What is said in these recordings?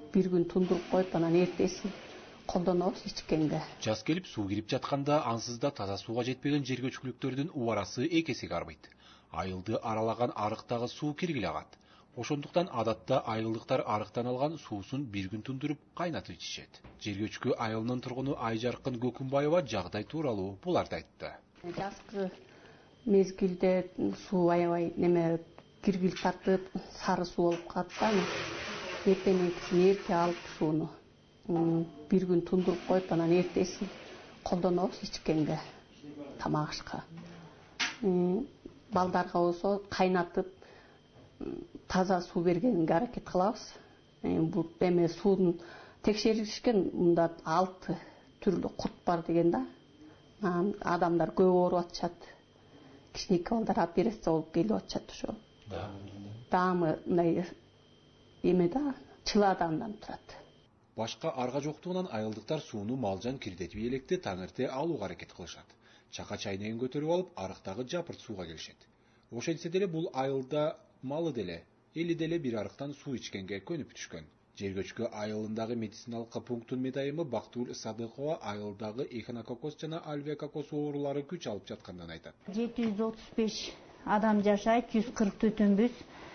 bir gün тундуруп коюп анан эртесин колдонобуз ичкенге. Жаз келип суу кирип жатканда ансызда таза сууга жетпеген жер көчкүлүктөрдүн убарасы эки эсеге арбайт. Айылды аралаган арыктагы суу киргиле агат. Ошондуктан адатта айылдыктар арыктан алган суусун bir күн тундуруп кайнатып ичишет. Жергөчкү айылынын тургуну Айжаркын Көкүмбаева жагдай тууралуу буларды айтты. Жазкы мезгилде суу аябай неме киргил тартып, сары суу болуп калат да. Эртеңкисин эрте алып сууну bir gün тундуруп коюп анан эртесин колдонобуз ичкенге, тамак ашка. Балдарга болсо кайнатып таза суу бергенге аракет кылабыз. Бул эме суунун текшеришкен мында 6 түрлүү курт бар деген да. Адамдар көп ооруп атышат. Кичинекей балдар операция болуп келип атышат ошо. Даамы мындай эме да, чыладандан турат. Башка арга жоктугунан айылдыктар сууну малжан кирдетип электе таң эрте алууга аракет кылышат. Чака чайнегин көтөрүп алып, арыктагы жапырт сууга келишет. Ошентсе деле бул айылда малы деле, эли деле бир арыктан суу ичкенге көнүп түшкөн. Жергөчкү айылындагы медициналык пункттун медайымы Бактуул Садыкова айылдагы эхинококоз жана альвеококоз оорулары күч алып жаткандан айтат. 735 адам жашайт, 140 түтүнбүз.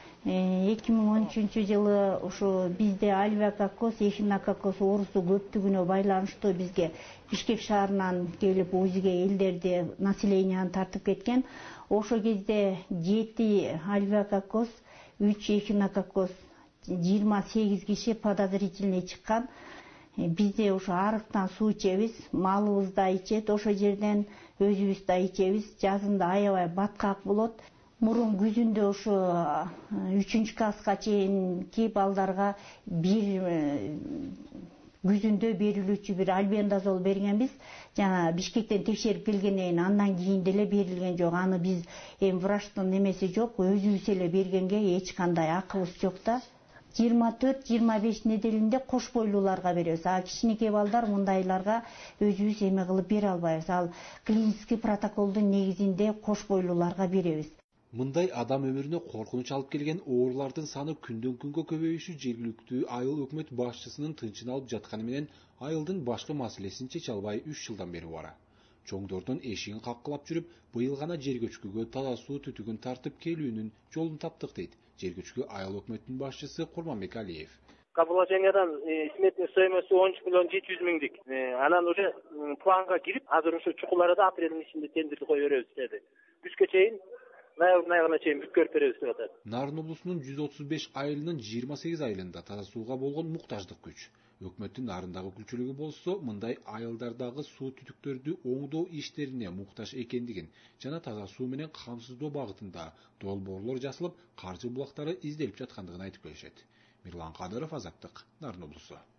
2013 жылы ушу бизде альвеококоз, эхинококоз оорусу көптүгүнө байланыштуу бизге Бишкек шаарынан келип УЗИге элдерди, населенияны тартып кеткен. Ошо кезде 7 альвеококоз, 3 эхинококоз, 28 киши подозрительный чыккан. Бизде ошо арыктан суу ичебиз, малыбыз да ичет, ошо жерден өзүбүз да ичебиз. Жазында аябай баткак болот. Мурун күзүндө ошо 3-класска чейинки балдарга бир күзүндө берилүүчү бир альбендазол бергенбиз. Жана Бишкектен текшерип келгенден кийин андан кийин деле берилген жок. Аны биз врачтын немеси жок, өзүбүз эле бергенге эч кандай акыбыз жок да. 24-25 неделинде кош бойлууларга беребиз. Кичинекей балдар мындайларга өзүбүз эме кылып бере албайбыз. Ал клиникский протоколдун негизинде кош бойлууларга беребиз. Мындай адам өмүрүнө коркунуч алып келген оорулардын саны күндөн күнгө көбөйүшү жергиликтүү айыл өкмөт башчысынын тынчын алып жатканы менен айылдын башкы маселесин чече албай 3 жылдан бери бара. Чоңдордун эшигин капкылап жүрүп, быйыл гана жергөчкүгө таза суу түтүгүн тартып келүүнүн жолун таптык дейт жергөчкү айыл өкмөттүн башчысы Курманбек Алиев. Капылажаниядан сметный стоимости 13 миллион 700 миңдик. Анан уже планга кирип, азыр ушу чукуларда апрелдин ичинде тендерди кое беребиз деди. Күзгө чейин ноябрдын айына чейин бүткөрүп беребиз деп атат. Нарын облусунун 135 айылынын 28 айылында таза сууга болгон муктаждык күч. Өкмөттүн нарындагы күлчүлүгү болсо, мындай айылдардагы суу түтүктөрдү оңдоо иштерине муктаж экендигин жана таза суу менен камсыздоо багытында долбоорлор жасалып, каржы булактары изделип жаткандыгын айтып келишет. Мирлан Кадыров, Азаттык, Нарын облусу.